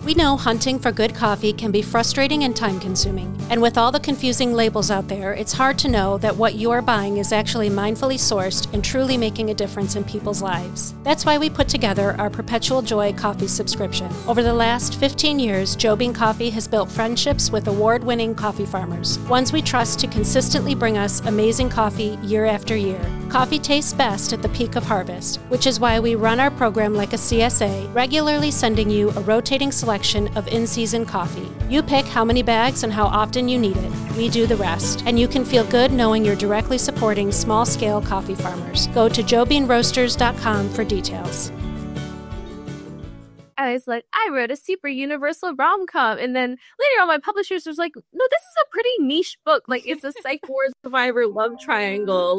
We know hunting for good coffee can be frustrating and time-consuming. And with all the confusing labels out there, it's hard to know that what you're buying is actually mindfully sourced and truly making a difference in people's lives. That's why we put together our Perpetual Joy coffee subscription. Over the last 15 years, Joe Bean Coffee has built friendships with award-winning coffee farmers, ones we trust to consistently bring us amazing coffee year after year. Coffee tastes best at the peak of harvest, which is why we run our program like a CSA, regularly sending you a rotating selection of in-season coffee. You pick how many bags and how often you need it. We do the rest. And you can feel good knowing you're directly supporting small-scale coffee farmers. Go to joebeanroasters.com for details. I was like, I wrote a super universal rom-com. And then later on, my publishers was like, no, this is a pretty niche book. Like, it's a psych ward survivor love triangle.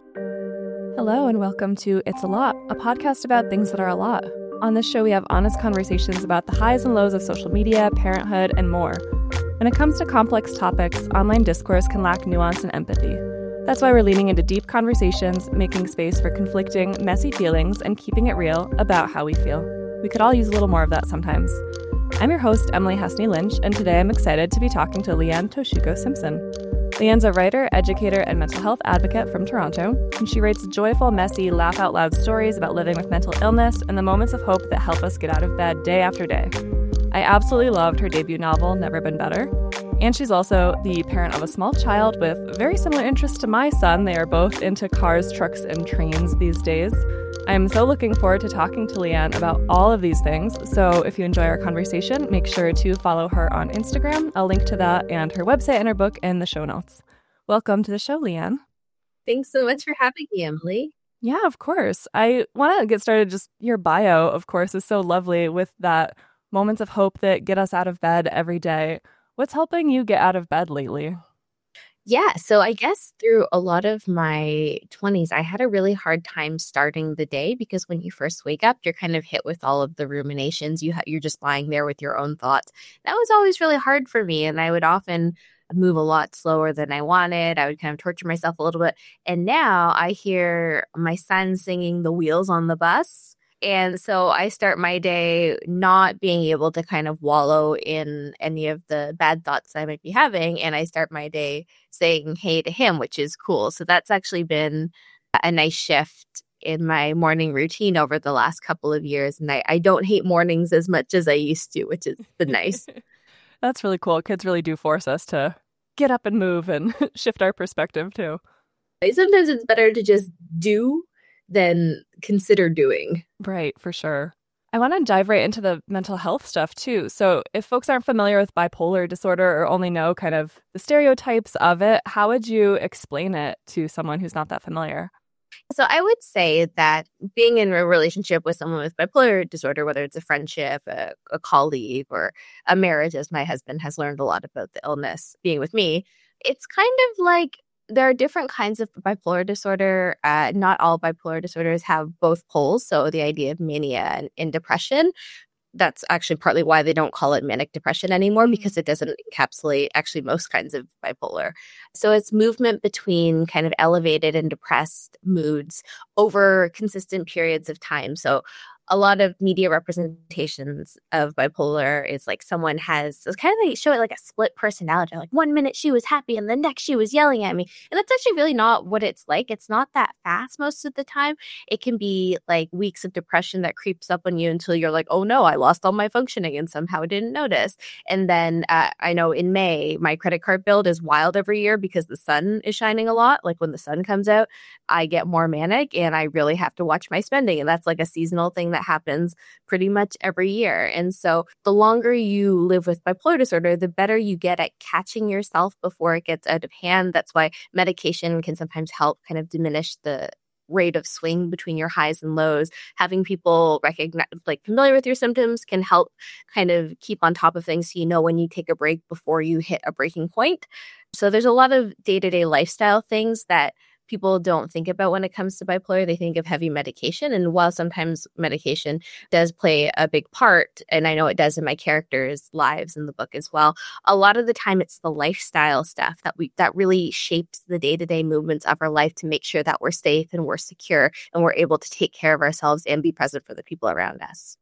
Hello and welcome to It's a Lot, a podcast about things that are a lot. On this show, we have honest conversations about the highs and lows of social media, parenthood, and more. When it comes to complex topics, online discourse can lack nuance and empathy. That's why we're leaning into deep conversations, making space for conflicting, messy feelings, and keeping it real about how we feel. We could all use a little more of that sometimes. I'm your host, Emily Hesney Lynch, and today I'm excited to be talking to Leanne Toshiko Simpson. Leanne's a writer, educator, and mental health advocate from Toronto, and she writes joyful, messy, laugh-out-loud stories about living with mental illness and the moments of hope that help us get out of bed day after day. I absolutely loved her debut novel, Never Been Better, and she's also the parent of a small child with very similar interests to my son. They are both into cars, trucks, and trains these days. I'm so looking forward to talking to Leanne about all of these things, so if you enjoy our conversation, make sure to follow her on Instagram. I'll link to that and her website and her book in the show notes. Welcome to the show, Leanne. Thanks so much for having me, Emily. Yeah, of course. I want to get started. Just your bio, of course, is so lovely with that moments of hope that get us out of bed every day. What's helping you get out of bed lately? Yeah, so I guess through a lot of my 20s, I had a really hard time starting the day because when you first wake up, you're kind of hit with all of the ruminations. You're just lying there with your own thoughts. That was always really hard for me, and I would often move a lot slower than I wanted. I would kind of torture myself a little bit. And now I hear my son singing The Wheels on the Bus. And so I start my day not being able to kind of wallow in any of the bad thoughts I might be having. And I start my day saying hey to him, which is cool. So that's actually been a nice shift in my morning routine over the last couple of years. And I don't hate mornings as much as I used to, which is nice. That's really cool. Kids really do force us to get up and move and shift our perspective too. Sometimes it's better to just do than consider doing. Right, for sure. I want to dive right into the mental health stuff too. So if folks aren't familiar with bipolar disorder or only know kind of the stereotypes of it, how would you explain it to someone who's not that familiar? So I would say that being in a relationship with someone with bipolar disorder, whether it's a friendship, a colleague, or a marriage, as my husband has learned a lot about the illness being with me, it's kind of like there are different kinds of bipolar disorder. Not all bipolar disorders have both poles. So the idea of mania and depression, that's actually partly why they don't call it manic depression anymore, because it doesn't encapsulate actually most kinds of bipolar. So it's movement between kind of elevated and depressed moods over consistent periods of time. So a lot of media representations of bipolar is like someone has, it's kind of like show it like a split personality. Like 1 minute she was happy and the next she was yelling at me. And that's actually really not what it's like. It's not that fast most of the time. It can be like weeks of depression that creeps up on you until you're like, oh no, I lost all my functioning and somehow didn't notice. And then I know in May, my credit card bill is wild every year because the sun is shining a lot. Like when the sun comes out, I get more manic and I really have to watch my spending. And that's like a seasonal thing that happens pretty much every year. And so the longer you live with bipolar disorder, the better you get at catching yourself before it gets out of hand. That's why medication can sometimes help kind of diminish the rate of swing between your highs and lows. Having people recognize, like familiar with your symptoms can help kind of keep on top of things so you know when you take a break before you hit a breaking point. So there's a lot of day-to-day lifestyle things that people don't think about when it comes to bipolar. They think of heavy medication. And while sometimes medication does play a big part, and I know it does in my characters' lives in the book as well, a lot of the time it's the lifestyle stuff that really shapes the day-to-day movements of our life to make sure that we're safe and we're secure and we're able to take care of ourselves and be present for the people around us.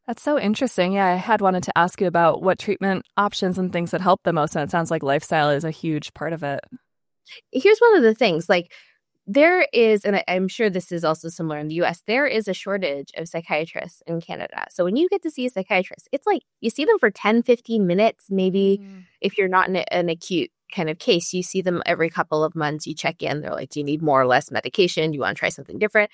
That's so interesting. Yeah, I had wanted to ask you about what treatment options and things that help the most. And it sounds like lifestyle is a huge part of it. Here's one of the things, like there is, and I'm sure this is also similar in the US, there is a shortage of psychiatrists in Canada. So when you get to see a psychiatrist, it's like you see them for 10, 15 minutes, maybe if you're not in an acute kind of case, you see them every couple of months, you check in, they're like, do you need more or less medication? Do you want to try something different?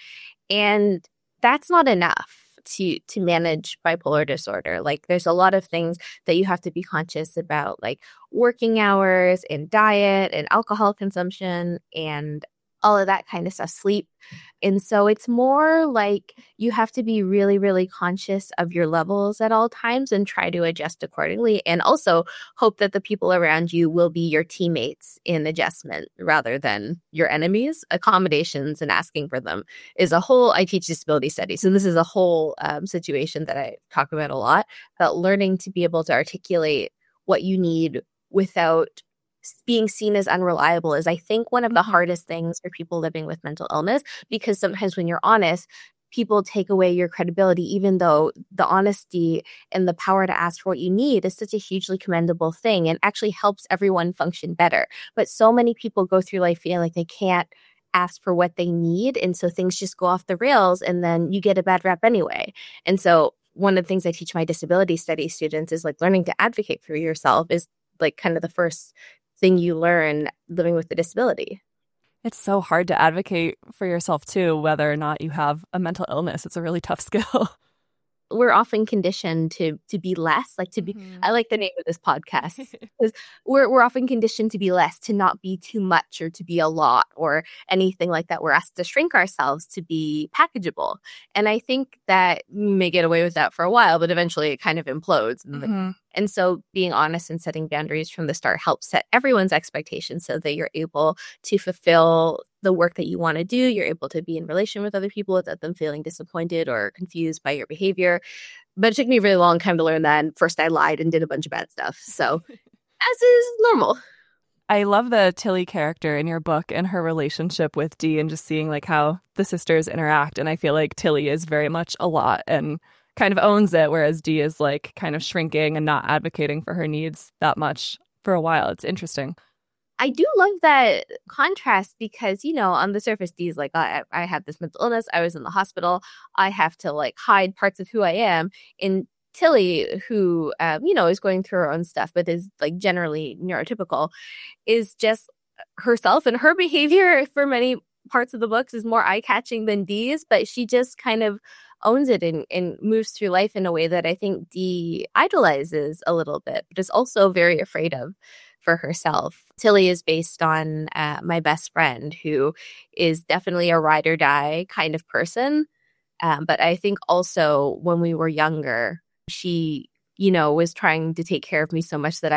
And that's not enough to manage bipolar disorder. Like there's a lot of things that you have to be conscious about, like working hours and diet and alcohol consumption and all of that kind of stuff, sleep. And so it's more like you have to be really, really conscious of your levels at all times and try to adjust accordingly. And also hope that the people around you will be your teammates in adjustment rather than your enemies. Accommodations and asking for them is a whole, I teach disability studies. And this is a whole situation that I talk about a lot, about learning to be able to articulate what you need without being seen as unreliable is, I think, one of the hardest things for people living with mental illness, because sometimes when you're honest, people take away your credibility, even though the honesty and the power to ask for what you need is such a hugely commendable thing and actually helps everyone function better. But so many people go through life feeling like they can't ask for what they need. And so things just go off the rails and then you get a bad rep anyway. And so one of the things I teach my disability studies students is like learning to advocate for yourself is like kind of the first thing you learn living with the disability. It's so hard to advocate for yourself too, whether or not you have a mental illness. It's a really tough skill. We're often conditioned to be less, like to be, I like the name of this podcast, because we're often conditioned to be less, to not be too much or to be a lot or anything like that. We're asked to shrink ourselves to be packageable. And I think that we may get away with that for a while, but eventually it kind of implodes. And so being honest and setting boundaries from the start helps set everyone's expectations so that you're able to fulfill the work that you want to do. You're able to be in relation with other people without them feeling disappointed or confused by your behavior. But it took me a really long time to learn that. And first I lied and did a bunch of bad stuff. So as is normal. I love the Tilly character in your book and her relationship with Dee and just seeing like how the sisters interact. And I feel like Tilly is very much a lot and kind of owns it, whereas Dee is like kind of shrinking and not advocating for her needs that much for a while. It's interesting. I do love that contrast because, you know, on the surface, Dee's like, I have this mental illness. I was in the hospital. I have to like hide parts of who I am. And Tilly, who, is going through her own stuff, but is like generally neurotypical, is just herself, and her behavior for many parts of the books is more eye-catching than Dee's, but she just kind of owns it and moves through life in a way that I think Dee idolizes a little bit, but is also very afraid of for herself. Tilly is based on my best friend, who is definitely a ride or die kind of person. But I think also when we were younger, she, was trying to take care of me so much that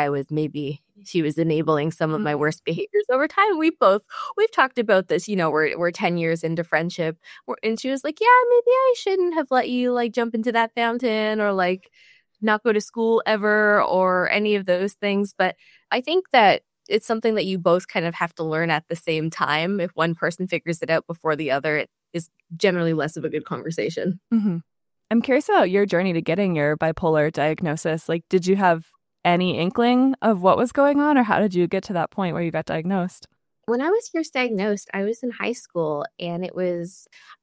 she was enabling some of my worst behaviors over time. We've talked about this, we're 10 years into friendship. And she was like, yeah, maybe I shouldn't have let you like jump into that fountain or like not go to school ever or any of those things. But I think that it's something that you both kind of have to learn at the same time. If one person figures it out before the other, it is generally less of a good conversation. I'm curious about your journey to getting your bipolar diagnosis. Like, did you have any inkling of what was going on, or how did you get to that point where you got diagnosed? When I was first diagnosed, I was in high school, and I was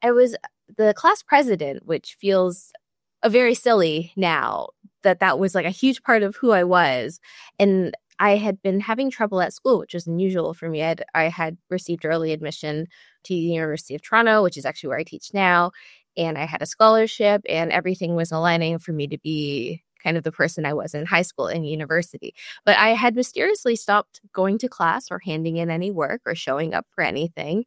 the class president, which feels very silly now that was like a huge part of who I was. And I had been having trouble at school, which was unusual for me. I had received early admission to the University of Toronto, which is actually where I teach now. And I had a scholarship, and everything was aligning for me to be kind of the person I was in high school and university. But I had mysteriously stopped going to class or handing in any work or showing up for anything.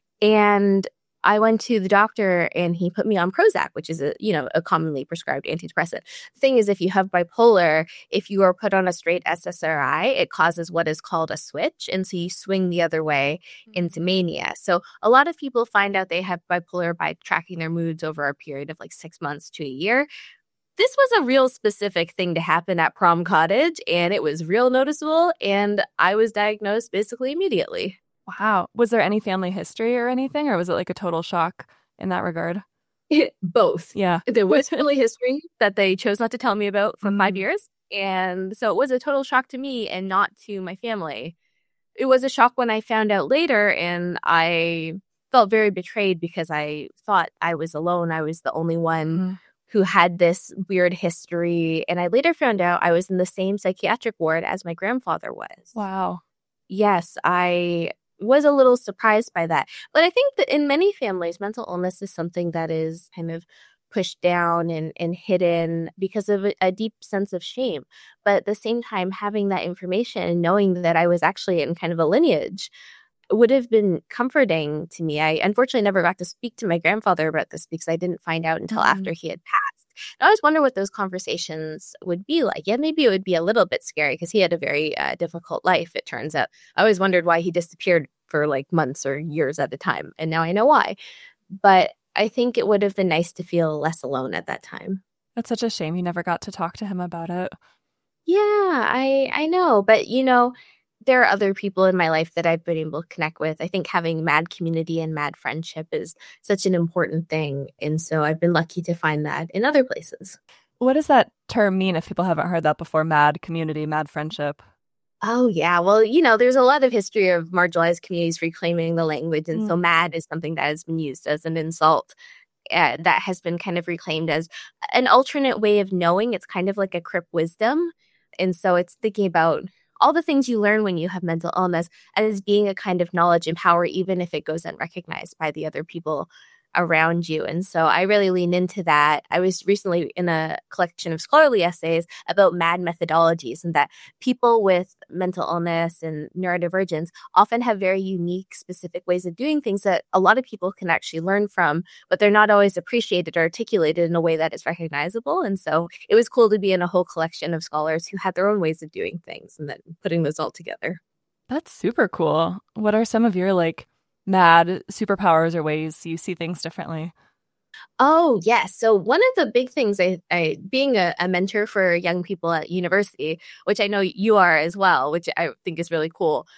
And I went to the doctor and he put me on Prozac, which is a commonly prescribed antidepressant. The thing is, if you have bipolar, if you are put on a straight SSRI, it causes what is called a switch. And so you swing the other way into mania. So a lot of people find out they have bipolar by tracking their moods over a period of like 6 months to a year. This was a real specific thing to happen at Prom Cottage, and it was real noticeable. And I was diagnosed basically immediately. Wow. Was there any family history or anything, or was it like a total shock in that regard? Both. Yeah. There was family history that they chose not to tell me about for 5 years. And so it was a total shock to me and not to my family. It was a shock when I found out later, and I felt very betrayed because I thought I was alone. I was the only one who had this weird history. And I later found out I was in the same psychiatric ward as my grandfather was. Wow. Yes, I was a little surprised by that. But I think that in many families, mental illness is something that is kind of pushed down and hidden because of a deep sense of shame. But at the same time, having that information and knowing that I was actually in kind of a lineage would have been comforting to me. I unfortunately never got to speak to my grandfather about this because I didn't find out until after he had passed. And I always wonder what those conversations would be like. Yeah, maybe it would be a little bit scary because he had a very difficult life, it turns out. I always wondered why he disappeared for like months or years at a time. And now I know why. But I think it would have been nice to feel less alone at that time. That's such a shame you never got to talk to him about it. Yeah, I know. But, there are other people in my life that I've been able to connect with. I think having mad community and mad friendship is such an important thing. And so I've been lucky to find that in other places. What does that term mean if people haven't heard that before? Mad community, mad friendship? Oh, yeah. Well, there's a lot of history of marginalized communities reclaiming the language. And so mad is something that has been used as an insult that has been kind of reclaimed as an alternate way of knowing. It's kind of like a crip wisdom. And so it's thinking about all the things you learn when you have mental illness as being a kind of knowledge and power, even if it goes unrecognized by the other people around you. And so I really lean into that. I was recently in a collection of scholarly essays about mad methodologies, and that people with mental illness and neurodivergence often have very unique, specific ways of doing things that a lot of people can actually learn from, but they're not always appreciated or articulated in a way that is recognizable. And so it was cool to be in a whole collection of scholars who had their own ways of doing things and then putting those all together. That's super cool. What are some of your mad superpowers or ways you see things differently? Oh, yes. So one of the big things I being a mentor for young people at university, which I know you are as well, which I think is really cool,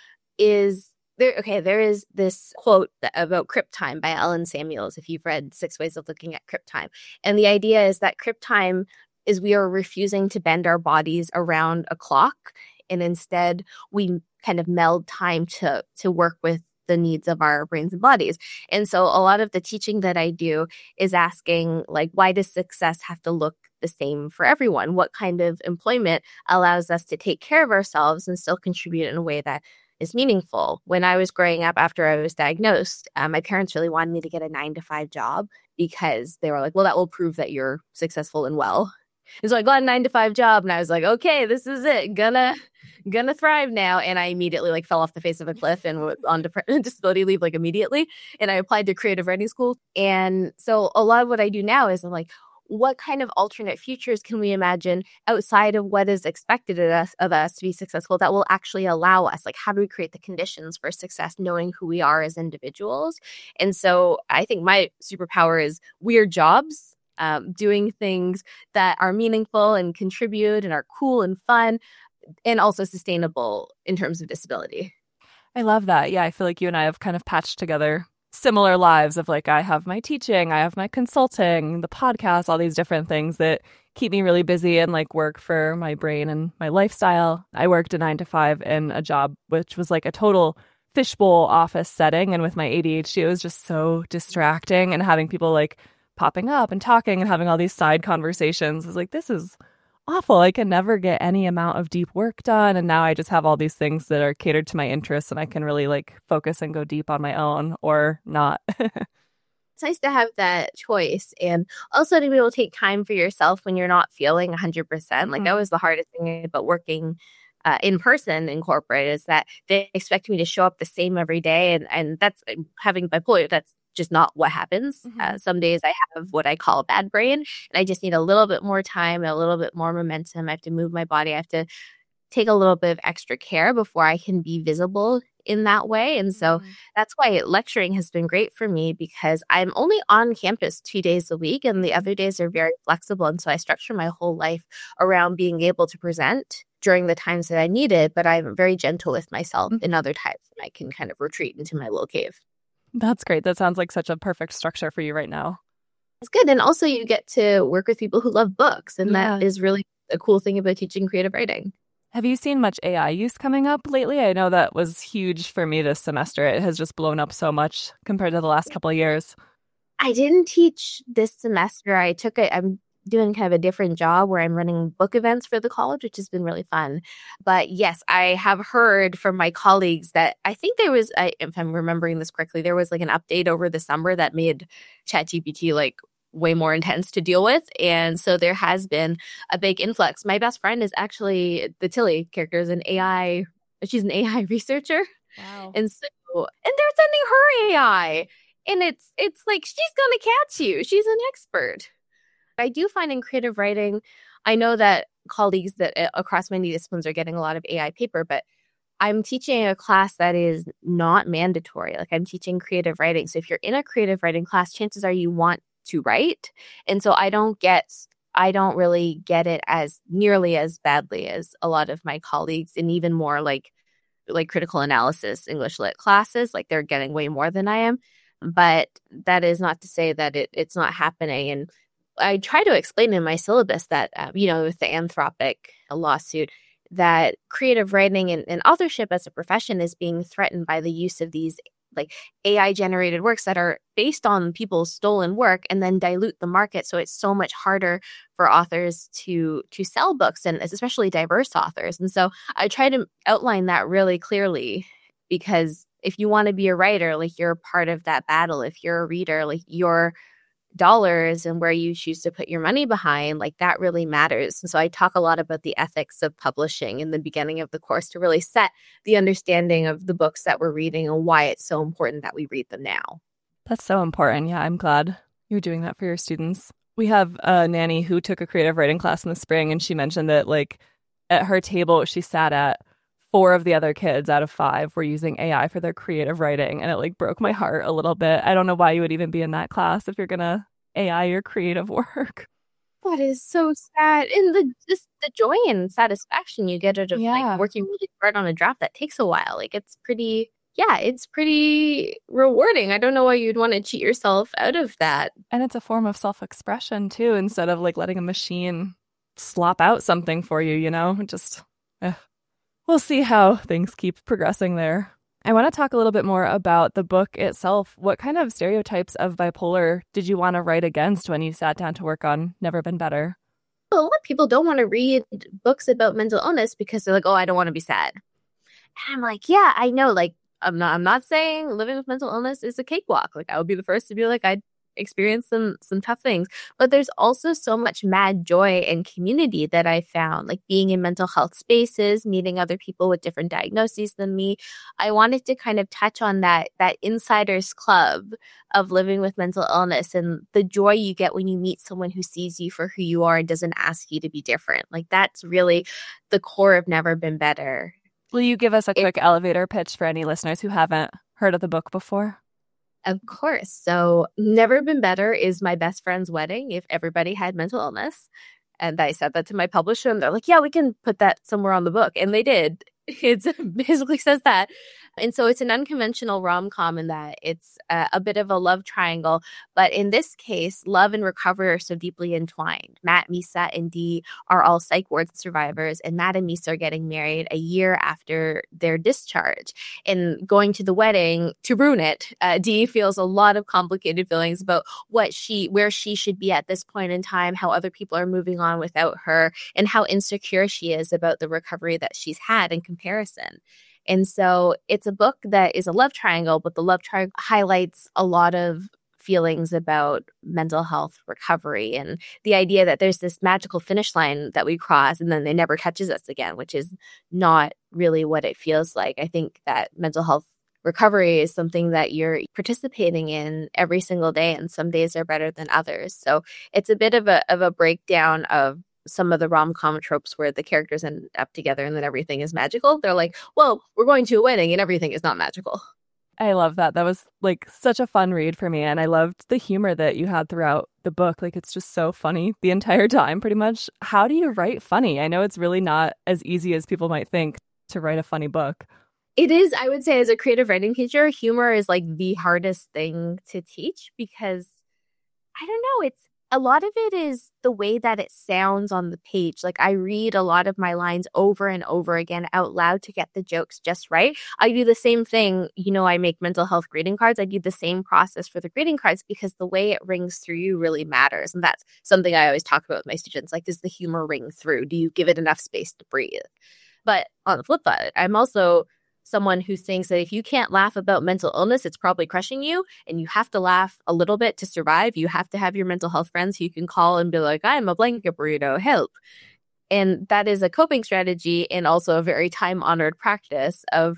is there is this quote about Crip Time by Ellen Samuels, if you've read 6 Ways of Looking at Crip Time. And the idea is that Crip Time is we are refusing to bend our bodies around a clock, and instead we kind of meld time to work with the needs of our brains and bodies. And so a lot of the teaching that I do is asking, why does success have to look the same for everyone? What kind of employment allows us to take care of ourselves and still contribute in a way that is meaningful? When I was growing up after I was diagnosed, my parents really wanted me to get a 9-to-5 job because they were like, well, that will prove that you're successful and well. And so I got a 9-to-5 job, and I was like, okay, this is it. Gonna thrive now. And I immediately fell off the face of a cliff and went on disability leave immediately. And I applied to creative writing school. And so a lot of what I do now is I'm like, what kind of alternate futures can we imagine outside of what is expected of us to be successful that will actually allow us? How do we create the conditions for success, knowing who we are as individuals? And so I think my superpower is weird jobs. Doing things that are meaningful and contribute and are cool and fun, and also sustainable in terms of disability. I love that. Yeah, I feel like you and I have kind of patched together similar lives of I have my teaching, I have my consulting, the podcast, all these different things that keep me really busy and work for my brain and my lifestyle. I worked a 9-to-5 in a job which was a total fishbowl office setting. And with my ADHD, it was just so distracting, and having people popping up and talking and having all these side conversations was this is awful. I can never get any amount of deep work done. And now I just have all these things that are catered to my interests, and I can really focus and go deep on my own or not. It's nice to have that choice, and also to be able to take time for yourself when you're not feeling 100%. That was the hardest thing about working in person in corporate, is that they expect me to show up the same every day. And that's having bipolar. That's just not what happens. Some days I have what I call a bad brain, and I just need a little bit more time and a little bit more momentum. I have to move my body. I have to take a little bit of extra care before I can be visible in that way. And so that's why lecturing has been great for me, because I'm only on campus 2 days a week, and the other days are very flexible. And so I structure my whole life around being able to present during the times that I need it, but I'm very gentle with myself in other times, and I can kind of retreat into my little cave. That's great. That sounds like such a perfect structure for you right now. It's good. And also you get to work with people who love books. And Yeah. that is really a cool thing about teaching creative writing. Have you seen much AI use coming up lately? I know that was huge for me this semester. It has just blown up so much compared to the last couple of years. I didn't teach this semester. I'm doing kind of a different job where I'm running book events for the college, which has been really fun. But yes, I have heard from my colleagues that I think there was, if I'm remembering this correctly, there was like an update over the summer that made ChatGPT like way more intense to deal with. And so there has been a big influx. My best friend is actually the Tilly character, is she's an AI researcher. Wow. And they're sending her AI. And it's like, she's going to catch you. She's an expert. I do find in creative writing, I know that colleagues that across many disciplines are getting a lot of AI paper, but I'm teaching a class that is not mandatory. Like I'm teaching creative writing. So if you're in a creative writing class, chances are you want to write. And so I don't really get it as nearly as badly as a lot of my colleagues, and even more like critical analysis English lit classes. Like they're getting way more than I am. But that is not to say that it's not happening. And I try to explain in my syllabus that, with the Anthropic lawsuit, that creative writing and authorship as a profession is being threatened by the use of these like AI generated works that are based on people's stolen work and then dilute the market. So it's so much harder for authors to sell books, and especially diverse authors. And so I try to outline that really clearly, because if you want to be a writer, like you're part of that battle. If you're a reader, like your dollars and where you choose to put your money behind, like that really matters. And so I talk a lot about the ethics of publishing in the beginning of the course to really set the understanding of the books that we're reading and why it's so important that we read them now. That's so important. Yeah, I'm glad you're doing that for your students. We have a nanny who took a creative writing class in the spring, and she mentioned that like at her table she sat at, 4 of the other kids out of 5 were using AI for their creative writing, and it like broke my heart a little bit. I don't know why you would even be in that class if you're gonna AI your creative work. That is so sad. And the joy and satisfaction you get out of like working really hard on a draft that takes a while. Like it's pretty rewarding. I don't know why you'd want to cheat yourself out of that. And it's a form of self-expression too, instead of like letting a machine slop out something for you, just we'll see how things keep progressing there. I want to talk a little bit more about the book itself. What kind of stereotypes of bipolar did you want to write against when you sat down to work on Never Been Better? A lot of people don't want to read books about mental illness because they're like, oh, I don't want to be sad. And I'm like, yeah, I know. Like, I'm not saying living with mental illness is a cakewalk. Like, I would be the first to be like, I experienced some tough things, but there's also so much mad joy and community that I found, like being in mental health spaces, meeting other people with different diagnoses than me. I wanted to kind of touch on that insider's club of living with mental illness and the joy you get when you meet someone who sees you for who you are and doesn't ask you to be different. Like that's really the core of Never Been Better. Will you give us a quick elevator pitch for any listeners who haven't heard of the book before? Of course. So Never Been Better is my best friend's wedding if everybody had mental illness. And I said that to my publisher and they're like, yeah, we can put that somewhere on the book. And they did. It basically says that. And so it's an unconventional rom-com in that it's a bit of a love triangle. But in this case, love and recovery are so deeply entwined. Matt, Misa, and Dee are all psych ward survivors. And Matt and Misa are getting married a year after their discharge. And going to the wedding to ruin it, Dee feels a lot of complicated feelings about where she should be at this point in time, how other people are moving on without her, and how insecure she is about the recovery that she's had in comparison. And so it's a book that is a love triangle, but the love triangle highlights a lot of feelings about mental health recovery and the idea that there's this magical finish line that we cross and then it never touches us again, which is not really what it feels like. I think that mental health recovery is something that you're participating in every single day, and some days are better than others. So it's a bit of a breakdown of some of the rom-com tropes where the characters end up together and then everything is magical. They're like, well, we're going to a wedding and everything is not magical. I love that. That was like such a fun read for me. And I loved the humor that you had throughout the book. Like it's just so funny the entire time, pretty much. How do you write funny? I know it's really not as easy as people might think to write a funny book. It is, I would say, as a creative writing teacher, humor is like the hardest thing to teach because I don't know. It's a lot of it is the way that it sounds on the page. Like I read a lot of my lines over and over again out loud to get the jokes just right. I do the same thing. I make mental health greeting cards. I do the same process for the greeting cards because the way it rings through you really matters. And that's something I always talk about with my students. Like, does the humor ring through? Do you give it enough space to breathe? But on the flip side, I'm also someone who thinks that if you can't laugh about mental illness, it's probably crushing you, and you have to laugh a little bit to survive. You have to have your mental health friends who you can call and be like, I'm a blanket burrito, help. And that is a coping strategy and also a very time-honored practice of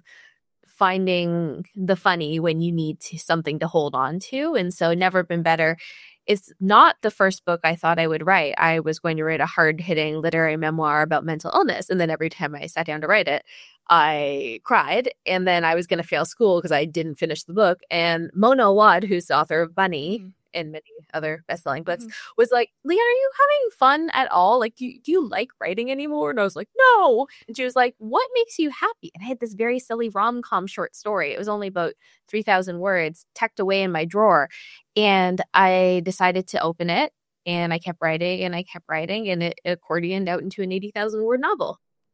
finding the funny when you need something to hold on to. And so Never Been Better is not the first book I thought I would write. I was going to write a hard-hitting literary memoir about mental illness. And then every time I sat down to write it, I cried. And then I was going to fail school because I didn't finish the book. And Mona Awad, who's the author of Bunny and many other best-selling books, was like, Leah, are you having fun at all? Like, do you like writing anymore? And I was like, no. And she was like, what makes you happy? And I had this very silly rom-com short story. It was only about 3,000 words tucked away in my drawer. And I decided to open it, and I kept writing, and it accordioned out into an 80,000 word novel.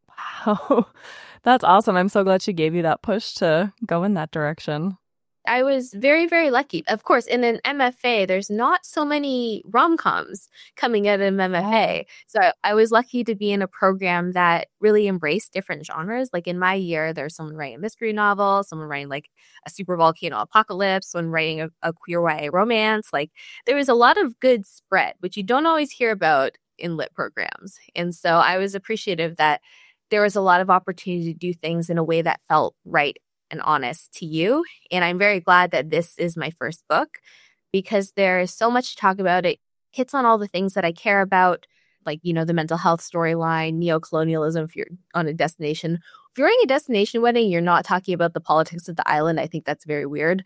Wow. That's awesome. I'm so glad she gave you that push to go in that direction. I was very, very lucky. Of course, in an MFA, there's not so many rom-coms coming out of an MFA. So I was lucky to be in a program that really embraced different genres. Like in my year, there's someone writing a mystery novel, someone writing like a super volcano apocalypse, someone writing a queer YA romance. Like there was a lot of good spread, which you don't always hear about in lit programs. And so I was appreciative that there was a lot of opportunity to do things in a way that felt right and honest to you. And I'm very glad that this is my first book because there is so much to talk about. It hits on all the things that I care about, like, the mental health storyline, neo-colonialism. If you're on a destination, if you're in a destination wedding, you're not talking about the politics of the island. I think that's very weird.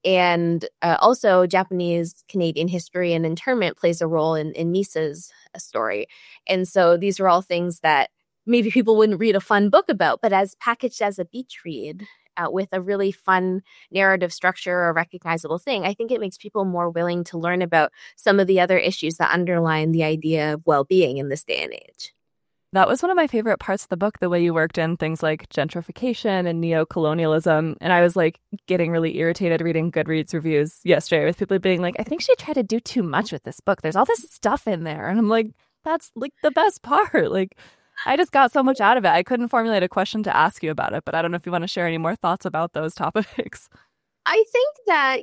And also Japanese Canadian history and internment plays a role in Misa's story. And so these are all things that maybe people wouldn't read a fun book about, but as packaged as a beach read, with a really fun narrative structure or recognizable thing, I think it makes people more willing to learn about some of the other issues that underline the idea of well-being in this day and age. That was one of my favorite parts of the book, the way you worked in things like gentrification and neo-colonialism. And I was like getting really irritated reading Goodreads reviews yesterday with people being like, I think she tried to do too much with this book. There's all this stuff in there. And I'm like, that's like the best part. Like, I just got so much out of it. I couldn't formulate a question to ask you about it, but I don't know if you want to share any more thoughts about those topics. I think that,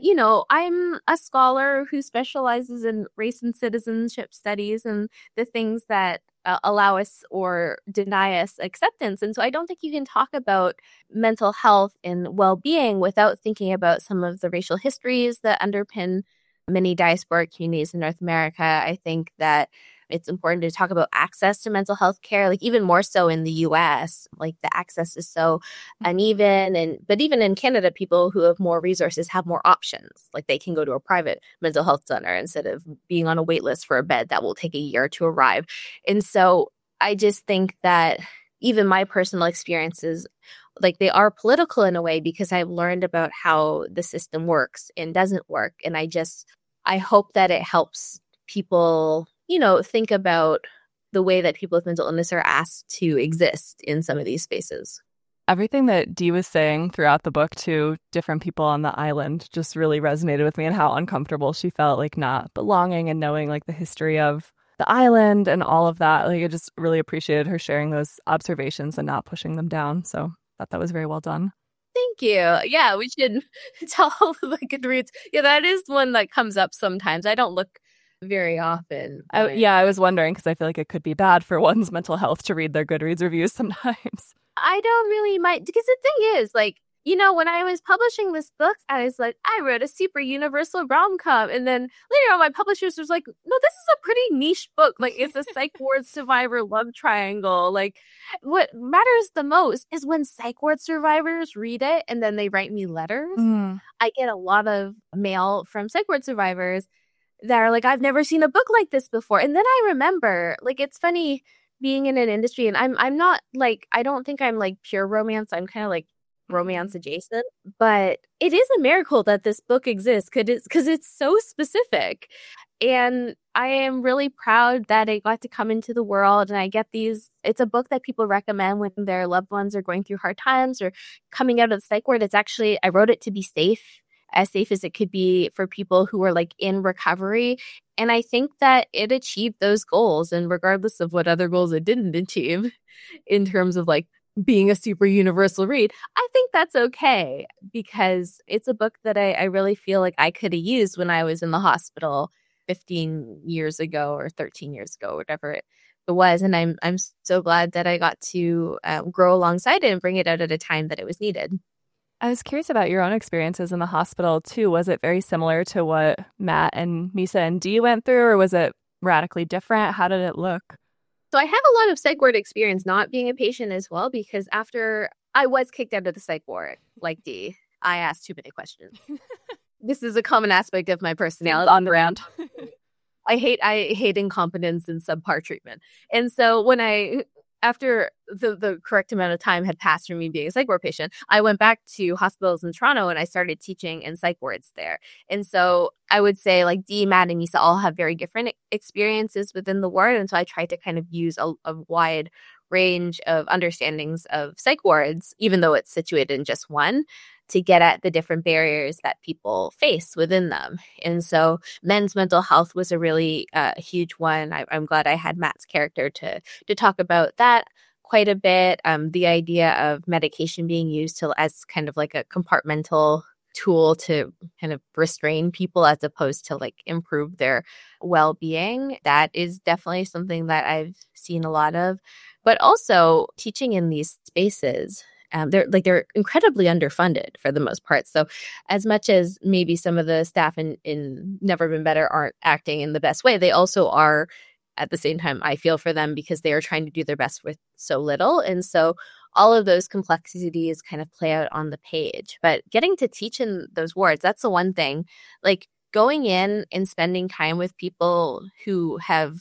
I'm a scholar who specializes in race and citizenship studies and the things that allow us or deny us acceptance. And so I don't think you can talk about mental health and well-being without thinking about some of the racial histories that underpin many diasporic communities in North America. I think that it's important to talk about access to mental health care, like even more so in the US, like the access is so uneven. But even in Canada, people who have more resources have more options. Like they can go to a private mental health center instead of being on a wait list for a bed that will take a year to arrive. And so I just think that even my personal experiences, like they are political in a way because I've learned about how the system works and doesn't work. And I hope that it helps people think about the way that people with mental illness are asked to exist in some of these spaces. Everything that Dee was saying throughout the book to different people on the island just really resonated with me and how uncomfortable she felt, like not belonging and knowing like the history of the island and all of that. Like I just really appreciated her sharing those observations and not pushing them down. So I thought that was very well done. Thank you. Yeah, we should tell the Goodreads. Yeah, that is one that comes up sometimes. I don't look very often. I was wondering because I feel like it could be bad for one's mental health to read their Goodreads reviews sometimes. I don't really mind because the thing is, like, when I was publishing this book, I was like, I wrote a super universal rom-com. And then later on, my publishers was like, no, this is a pretty niche book. Like, it's a psych ward survivor love triangle. Like, what matters the most is when psych ward survivors read it and then they write me letters. I get a lot of mail from psych ward survivors that are like, I've never seen a book like this before. And then I remember, like, it's funny being in an industry, and I'm not like, I don't think I'm like pure romance. I'm kind of like romance adjacent, but it is a miracle that this book exists because it's so specific. And I am really proud that I got to come into the world and I get these. It's a book that people recommend when their loved ones are going through hard times or coming out of the psych ward. It's actually, I wrote it to be safe as it could be for people who are like in recovery. And I think that it achieved those goals. And regardless of what other goals it didn't achieve in terms of like being a super universal read, I think that's okay because it's a book that I really feel like I could have used when I was in the hospital 15 years ago or 13 years ago, whatever it was. And I'm so glad that I got to grow alongside it and bring it out at a time that it was needed. I was curious about your own experiences in the hospital, too. Was it very similar to what Matt and Misa and Dee went through, or was it radically different? How did it look? So I have a lot of psych ward experience not being a patient as well, because after I was kicked out of the psych ward, like Dee, I asked too many questions. This is a common aspect of my personality. On the round. I hate incompetence and subpar treatment. And so when after the correct amount of time had passed from me being a psych ward patient, I went back to hospitals in Toronto and I started teaching in psych wards there. And so I would say like Dee, Matt, and Misa all have very different experiences within the ward. And so I tried to kind of use a wide range of understandings of psych wards, even though it's situated in just one, to get at the different barriers that people face within them. And so men's mental health was a really huge one. I'm glad I had Matt's character to talk about that quite a bit. The idea of medication being used as kind of like a compartmental tool to kind of restrain people as opposed to like improve their well-being. That is definitely something that I've seen a lot of. But also teaching in these spaces, they're incredibly underfunded for the most part. So as much as maybe some of the staff in Never Been Better aren't acting in the best way, they also are at the same time. I feel for them because they are trying to do their best with so little. And so all of those complexities kind of play out on the page. But getting to teach in those wards, that's the one thing. Like going in and spending time with people who have,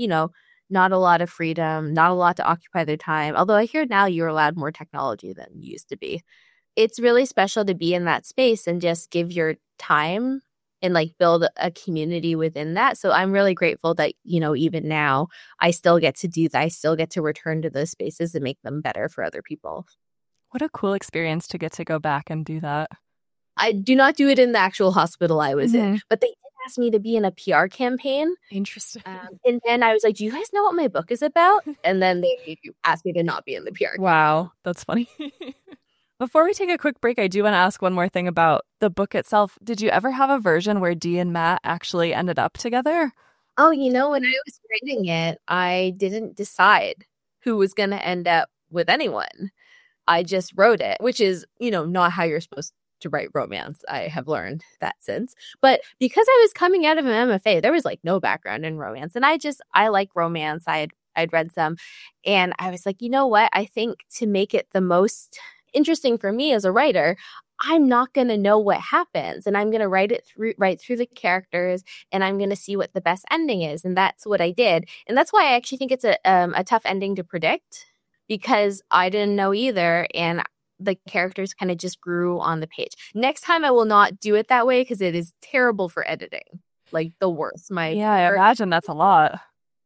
not a lot of freedom, not a lot to occupy their time. Although I hear now you're allowed more technology than you used to be. It's really special to be in that space and just give your time and like build a community within that. So I'm really grateful that, even now I still get to do that. I still get to return to those spaces and make them better for other people. What a cool experience to get to go back and do that. I do not do it in the actual hospital I was in, but they asked me to be in a PR campaign. Interesting. And then I was like, do you guys know what my book is about? And then they asked me to not be in the PR campaign. Wow, that's funny. Before we take a quick break, I do want to ask one more thing about the book itself. Did you ever have a version where Dee and Matt actually ended up together? Oh, when I was writing it, I didn't decide who was going to end up with anyone. I just wrote it, which is, not how you're supposed to write romance. I have learned that since. But because I was coming out of an MFA, there was like no background in romance. And I like romance. I'd read some. And I was like, you know what? I think to make it the most interesting for me as a writer, I'm not going to know what happens. And I'm going to write through the characters, and I'm going to see what the best ending is. And that's what I did. And that's why I actually think it's a tough ending to predict, because I didn't know either. And the characters kind of just grew on the page. Next time I will not do it that way because it is terrible for editing. Like the worst. I imagine that's a lot.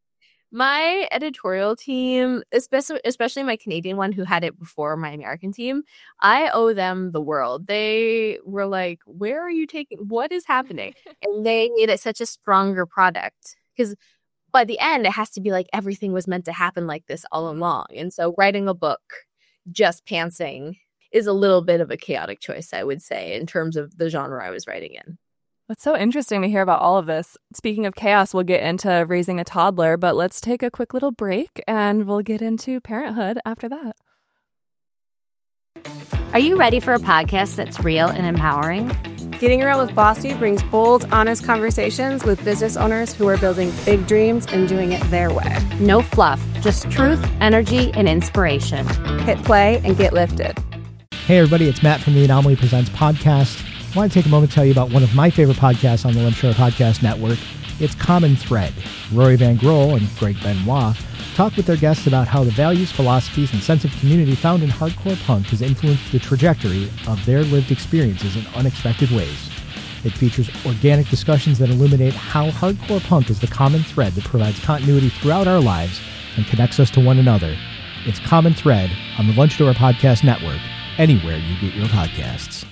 My editorial team, especially my Canadian one who had it before my American team, I owe them the world. They were like, where are you taking, what is happening? And they made it such a stronger product because by the end, it has to be like everything was meant to happen like this all along. And so writing a book just pantsing is a little bit of a chaotic choice, I would say, in terms of the genre I was writing in. It's so interesting to hear about all of this. Speaking of chaos, we'll get into raising a toddler, but let's take a quick little break and we'll get into parenthood after that. Are you ready for a podcast that's real and empowering? Getting Real with Bossy brings bold, honest conversations with business owners who are building big dreams and doing it their way. No fluff, just truth, energy, and inspiration. Hit play and get lifted. Hey everybody, it's Matt from the Anomaly Presents podcast. I want to take a moment to tell you about one of my favorite podcasts on the Limb Shore Podcast Network. It's Common Thread. Rory Van Grohl and Greg Benoit talk with their guests about how the values, philosophies, and sense of community found in hardcore punk has influenced the trajectory of their lived experiences in unexpected ways. It features organic discussions that illuminate how hardcore punk is the common thread that provides continuity throughout our lives and connects us to one another. It's Common Thread on the Lunch Door Podcast Network, anywhere you get your podcasts.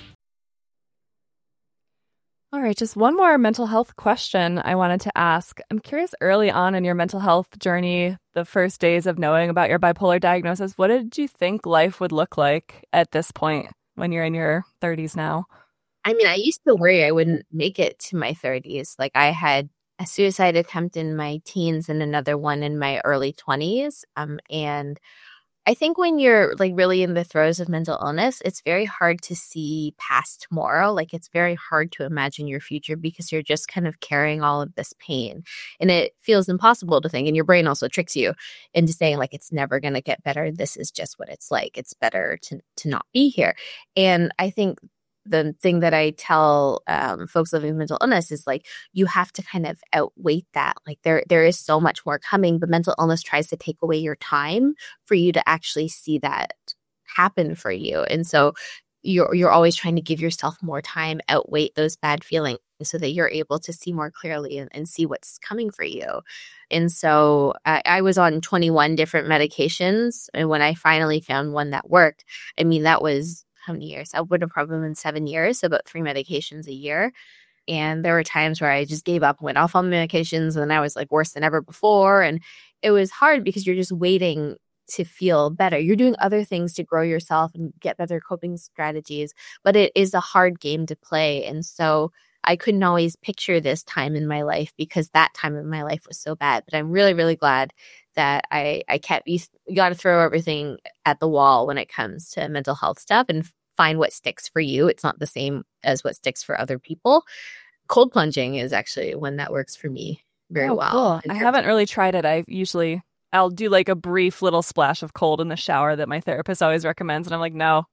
All right, just one more mental health question I wanted to ask. I'm curious, early on in your mental health journey, the first days of knowing about your bipolar diagnosis, what did you think life would look like at this point when you're in your 30s now? I mean, I used to worry I wouldn't make it to my 30s. Like, I had a suicide attempt in my teens and another one in my early 20s. And I think when you're like really in the throes of mental illness, it's very hard to see past tomorrow. Like, it's very hard to imagine your future because you're just kind of carrying all of this pain, and it feels impossible to think. And your brain also tricks you into saying like, it's never going to get better. This is just what it's like. It's better to not be here. And I think the thing that I tell folks living with mental illness is like, you have to kind of outweigh that. Like, there is so much more coming, but mental illness tries to take away your time for you to actually see that happen for you. And so you're always trying to give yourself more time, outweigh those bad feelings so that you're able to see more clearly and see what's coming for you. And so I was on 21 different medications. And when I finally found one that worked, I mean, that was how many years? I would have probably been 7 years, so about 3 medications a year. And there were times where I just gave up, went off on medications, and then I was like worse than ever before. And it was hard because you're just waiting to feel better. You're doing other things to grow yourself and get better coping strategies, but it is a hard game to play. And so I couldn't always picture this time in my life because that time in my life was so bad. But I'm really, really glad that I kept, you got to throw everything at the wall when it comes to mental health stuff and find what sticks for you. It's not the same as what sticks for other people. Cold plunging is actually one that works for me very well. Cool. I haven't really tried it. I'll do like a brief little splash of cold in the shower that my therapist always recommends. And I'm like, no.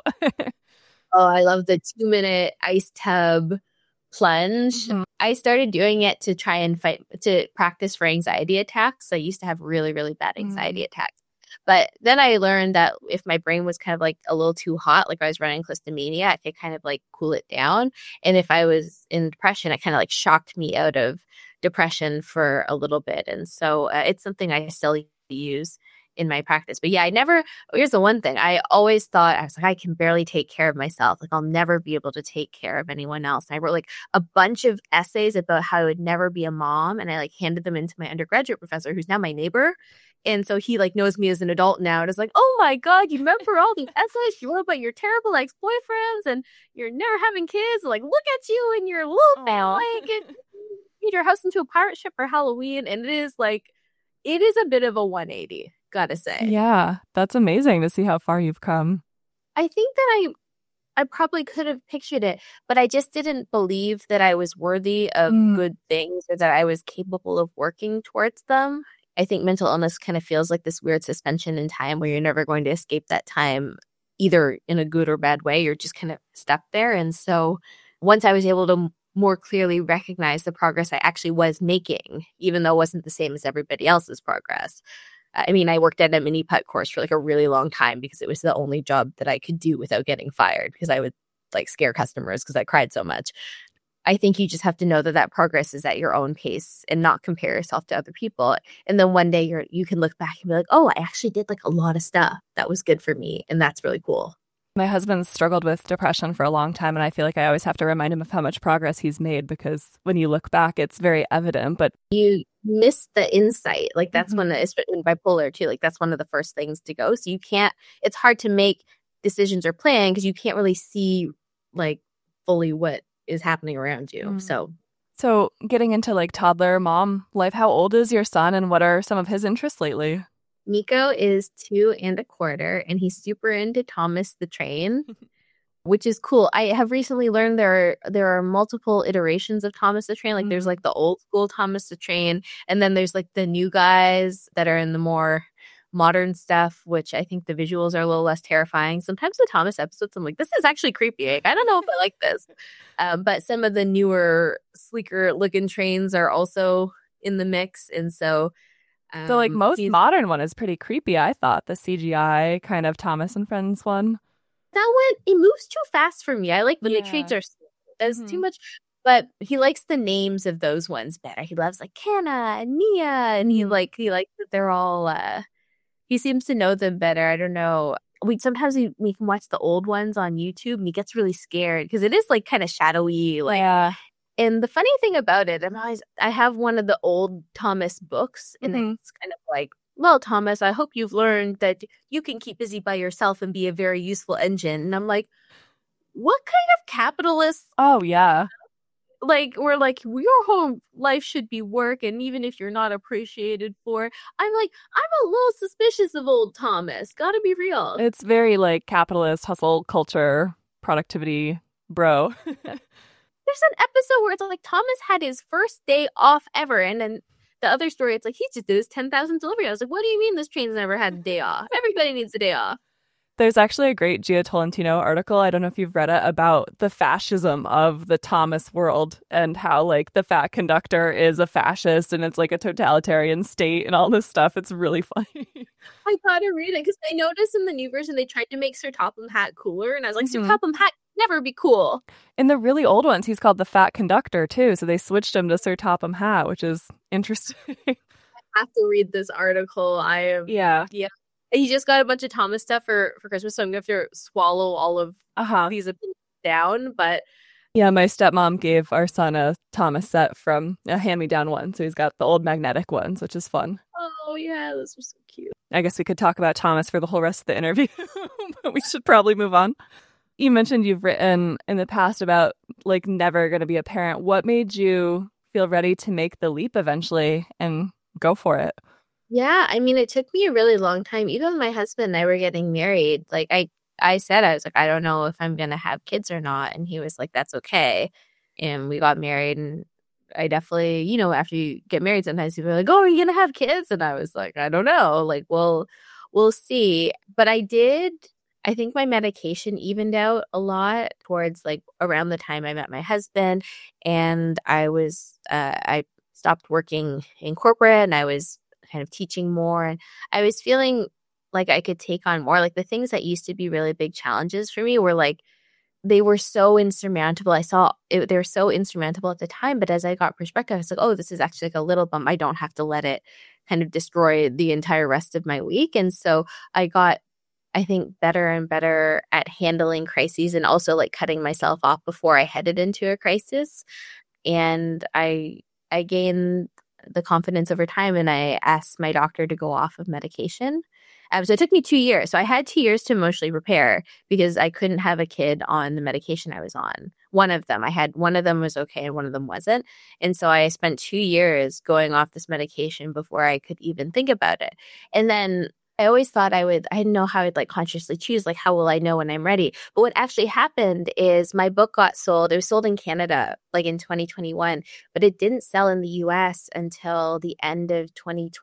Oh, I love the 2-minute ice tub plunge. Mm-hmm. I started doing it to try and practice for anxiety attacks. I used to have really, really bad anxiety attacks. But then I learned that if my brain was kind of like a little too hot, like I was running clistamenia, I could kind of like cool it down. And if I was in depression, it kind of like shocked me out of depression for a little bit. And so it's something I still use in my practice. But yeah, here's the one thing. I always thought, I was like, I can barely take care of myself. Like, I'll never be able to take care of anyone else. And I wrote like a bunch of essays about how I would never be a mom. And I like handed them into my undergraduate professor, who's now my neighbor. And so he like knows me as an adult now and is like, oh my God, you remember all these essays you wrote about your terrible ex-boyfriends and you're never having kids? Like, look at you and your little family. Made your house into a pirate ship for Halloween. And it is a bit of a 180. Gotta say. Yeah, that's amazing to see how far you've come. I think that I probably could have pictured it, but I just didn't believe that I was worthy of good things or that I was capable of working towards them. I think mental illness kind of feels like this weird suspension in time where you're never going to escape that time, either in a good or bad way. You're just kind of stuck there. And so once I was able to more clearly recognize the progress I actually was making, even though it wasn't the same as everybody else's progress. I mean, I worked at a mini putt course for like a really long time because it was the only job that I could do without getting fired because I would like scare customers because I cried so much. I think you just have to know that progress is at your own pace and not compare yourself to other people. And then one day you can look back and be like, oh, I actually did like a lot of stuff that was good for me. And that's really cool. My husband struggled with depression for a long time, and I feel like I always have to remind him of how much progress he's made because when you look back, it's very evident. But you miss the insight. Like that's one that is in bipolar too. Like that's one of the first things to go. So it's hard to make decisions or plan because you can't really see like fully what is happening around you. So getting into like toddler mom life, how old is your son and what are some of his interests lately? Nico is 2 1/4, and he's super into Thomas the Train, which is cool. I have recently learned there are multiple iterations of Thomas the Train. Like there's like the old school Thomas the Train, and then there's like the new guys that are in the more modern stuff, which I think the visuals are a little less terrifying. Sometimes the Thomas episodes, I'm like, this is actually creepy. Like, I don't know if I like this. But some of the newer, sleeker looking trains are also in the mix, and so. So like most modern one is pretty creepy, I thought. The CGI kind of Thomas and Friends one. That one, it moves too fast for me. I like when the trains are there's too much But he likes the names of those ones better. He loves like Kana and Nia, and he likes that they're all. He seems to know them better. I don't know. We can watch the old ones on YouTube, and he gets really scared because it is like kind of shadowy, like. Yeah. And the funny thing about it, I have one of the old Thomas books, and it's kind of like, well, Thomas, I hope you've learned that you can keep busy by yourself and be a very useful engine. And I'm like, what kind of capitalist? Oh, yeah. Like, we're like, your whole life should be work, and even if you're not appreciated for it, I'm like, I'm a little suspicious of old Thomas. Gotta be real. It's very like capitalist hustle culture, productivity, bro. There's an episode where it's like Thomas had his first day off ever, and then the other story, it's like he just did his 10,000th delivery. I was like, what do you mean this train's never had a day off? Everybody needs a day off. There's actually a great Gia Tolentino article, I don't know if you've read it, about the fascism of the Thomas world and how like the fat conductor is a fascist and it's like a totalitarian state and all this stuff. It's really funny. I gotta read it because I noticed in the new version they tried to make Sir Topham Hatt cooler, and I was like, Sir Topham Hatt never be cool. In the really old ones, he's called the fat conductor too, so they switched him to Sir Topham Hatt, which is interesting. I have to read this article. Yeah. He just got a bunch of Thomas stuff for Christmas, so I'm going to have to swallow all of these opinions down. But yeah, my stepmom gave our son a Thomas set from a hand-me-down one, so he's got the old magnetic ones, which is fun. Oh, yeah, those were so cute. I guess we could talk about Thomas for the whole rest of the interview, but we should probably move on. You mentioned you've written in the past about like never going to be a parent. What made you feel ready to make the leap eventually and go for it? Yeah, I mean, it took me a really long time. Even my husband and I were getting married. Like I said, I was like, I don't know if I'm going to have kids or not. And he was like, that's okay. And we got married, and I definitely, after you get married, sometimes people are like, oh, are you going to have kids? And I was like, I don't know. Like, we'll see. But I think my medication evened out a lot towards like around the time I met my husband, and I stopped working in corporate, and I was kind of teaching more, and I was feeling like I could take on more. Like the things that used to be really big challenges for me were like, they were so insurmountable. They were so insurmountable at the time, but as I got perspective, I was like, oh, this is actually like a little bump. I don't have to let it kind of destroy the entire rest of my week. And so I got, I think, better and better at handling crises, and also like cutting myself off before I headed into a crisis. And I gained the confidence over time, and I asked my doctor to go off of medication. So it took me 2 years. So I had 2 years to emotionally prepare because I couldn't have a kid on the medication I was on. One of them was okay and one of them wasn't. And so I spent 2 years going off this medication before I could even think about it. And then I always thought I didn't know how I'd like consciously choose, like how will I know when I'm ready? But what actually happened is my book got sold. It was sold in Canada like in 2021, but it didn't sell in the US until the end of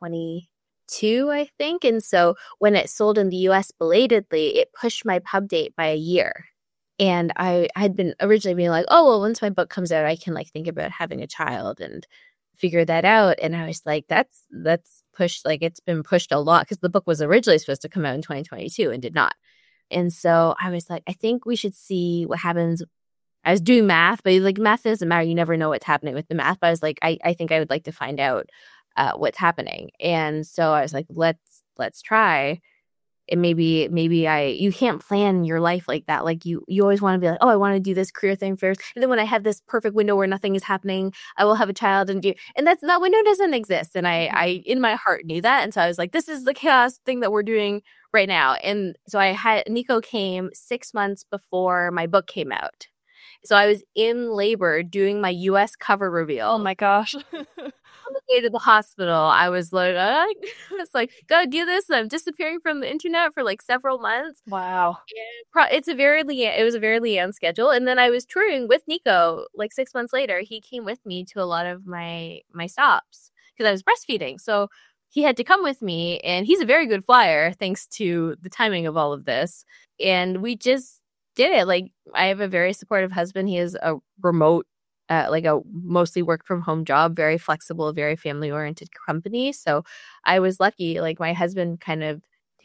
2022, I think. And so when it sold in the US belatedly, it pushed my pub date by a year. And I had been originally being like, oh, well, once my book comes out, I can like think about having a child and figure that out. And I was like, that's pushed, like it's been pushed a lot because the book was originally supposed to come out in 2022 and did not. And so I was like, I think we should see what happens. I was doing math, but like math doesn't matter. You never know what's happening with the math. But I was like, I think I would like to find out what's happening. And so I was like, let's try. And maybe you can't plan your life like that. Like you always want to be like, oh, I want to do this career thing first. And then when I have this perfect window where nothing is happening, I will have a child and that window doesn't exist. And I in my heart knew that. And so I was like, this is the chaos thing that we're doing right now. And so Nico came 6 months before my book came out. So I was in labor doing my US cover reveal. Oh my gosh. On the way to the hospital, I was like, gotta do this. I'm disappearing from the internet for like several months. Wow. It was a very Leanne schedule. And then I was touring with Nico like 6 months later. He came with me to a lot of my stops because I was breastfeeding. So he had to come with me, and he's a very good flyer thanks to the timing of all of this. And we just did it. Like, I have a very supportive husband. He is a remote, like a mostly work from home job, very flexible, very family oriented company. So I was lucky. Like my husband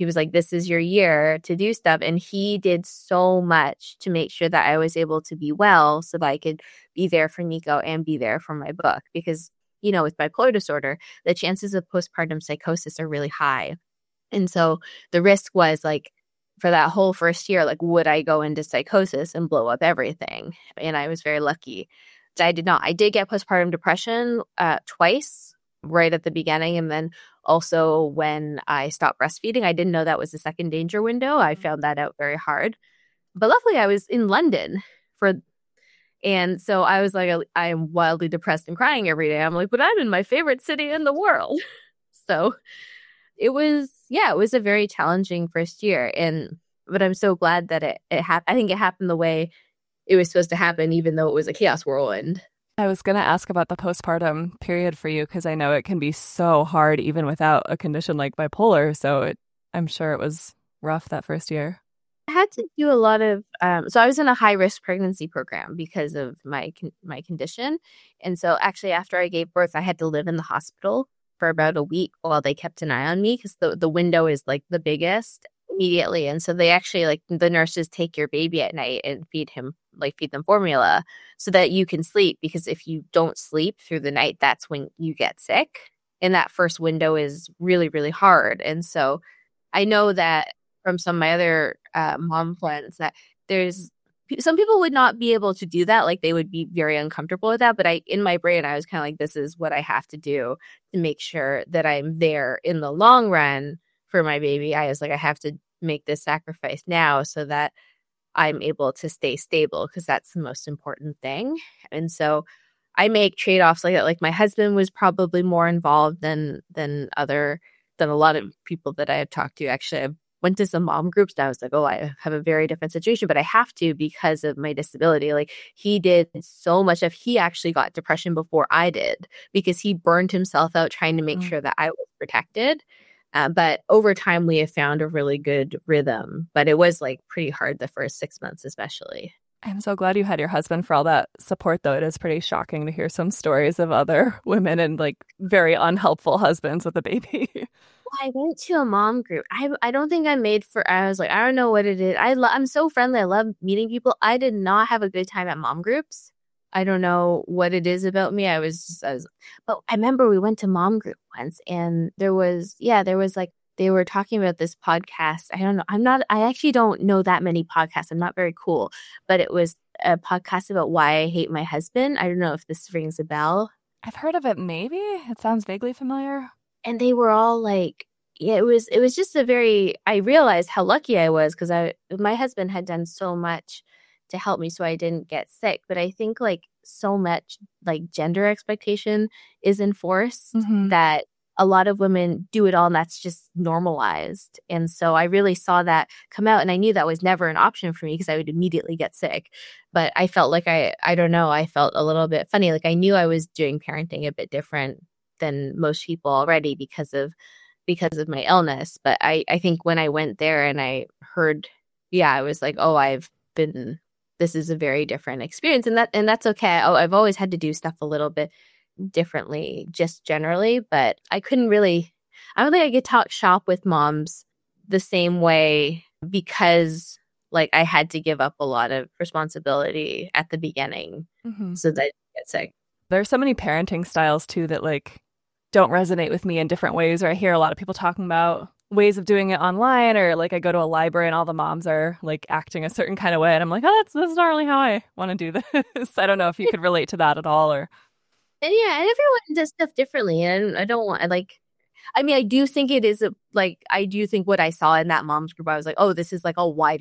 he was like, this is your year to do stuff. And he did so much to make sure that I was able to be well so that I could be there for Nico and be there for my book. Because, with bipolar disorder, the chances of postpartum psychosis are really high. And so the risk was like, for that whole first year, like, would I go into psychosis and blow up everything? And I was very lucky. I did not. I did get postpartum depression twice right at the beginning. And then also when I stopped breastfeeding, I didn't know that was the second danger window. I found that out very hard. But luckily, I was in London and so I was like, I am wildly depressed and crying every day. I'm like, but I'm in my favorite city in the world. So it was a very challenging first year. But I'm so glad that it happened. I think it happened the way it was supposed to happen, even though it was a chaos whirlwind. I was going to ask about the postpartum period for you because I know it can be so hard even without a condition like bipolar. So I'm sure it was rough that first year. I had to do a lot of so I was in a high-risk pregnancy program because of my condition. And so actually after I gave birth, I had to live in the hospital for about a week while they kept an eye on me because the window is like the biggest immediately. And so they actually, like, the nurses take your baby at night and feed them formula so that you can sleep, because if you don't sleep through the night, that's when you get sick. And that first window is really, really hard. And so I know that from some of my other mom friends that there's some people would not be able to do that. Like, they would be very uncomfortable with that. But in my brain, I was kind of like, this is what I have to do to make sure that I'm there in the long run for my baby. I was like, I have to make this sacrifice now so that I'm able to stay stable, because that's the most important thing. And so I make trade-offs like that. Like, my husband was probably more involved than a lot of people that I have talked to. Actually, I went to some mom groups and I was like, oh, I have a very different situation, but I have to because of my disability. Like, he did so much he actually got depression before I did because he burned himself out trying to make sure that I was protected. But over time, we have found a really good rhythm. But it was like pretty hard the first 6 months, especially. I'm so glad you had your husband for all that support, though. It is pretty shocking to hear some stories of other women and like very unhelpful husbands with a baby. I went to a mom group. I don't think I was like, I don't know what it is. I'm so friendly. I love meeting people. I did not have a good time at mom groups. I don't know what it is about me. But I remember we went to mom group once and there was like, they were talking about this podcast. I don't know. I actually don't know that many podcasts. I'm not very cool, but it was a podcast about why I hate my husband. I don't know if this rings a bell. I've heard of it. Maybe it sounds vaguely familiar. And they were all like, yeah, it was just I realized how lucky I was because my husband had done so much to help me so I didn't get sick. But I think like so much like gender expectation is enforced that a lot of women do it all and that's just normalized. And so I really saw that come out, and I knew that was never an option for me because I would immediately get sick. But I felt like I don't know, I felt a little bit funny. Like, I knew I was doing parenting a bit different than most people already because of my illness. But I think when I went there and I heard, I was like, oh, this is a very different experience. And that's okay. Oh, I've always had to do stuff a little bit differently, just generally, but I don't think I could talk shop with moms the same way because like I had to give up a lot of responsibility at the beginning so that I didn't get sick. There's so many parenting styles too that like don't resonate with me in different ways, or I hear a lot of people talking about ways of doing it online, or like I go to a library and all the moms are like acting a certain kind of way and I'm like, oh, this is not really how I want to do this. I don't know if you could relate to that at all. Or and everyone does stuff differently, and I don't want I do think it is I do think what I saw in that mom's group, I was like, oh, this is like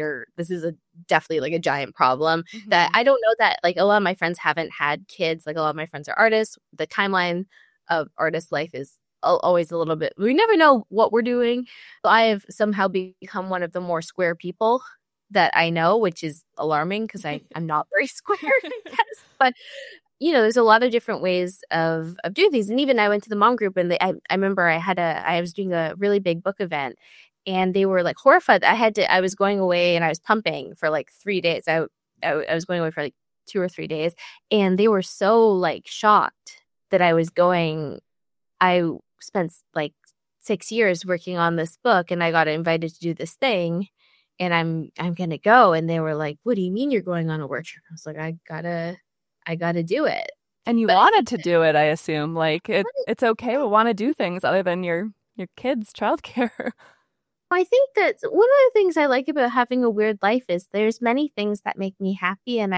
definitely like a giant problem that I don't know that like a lot of my friends haven't had kids. Like, a lot of my friends are artists. The timeline of artist life is always a little bit, we never know what we're doing. So I have somehow become one of the more square people that I know, which is alarming because I'm not very square, I guess. But there's a lot of different ways of doing these. And even I went to the mom group and I remember I was doing a really big book event and they were like horrified. I was going away and I was pumping for like 3 days. I was going away for like 2 or 3 days, and they were so like shocked that I was going. I spent like 6 years working on this book, and I got invited to do this thing, and I'm going to go. And they were like, what do you mean you're going on a work trip? I was like, I gotta do it. And you wanted to do it, I assume. Like it's okay to want to do things other than your kids' childcare. I think that one of the things I like about having a weird life is there's many things that make me happy, and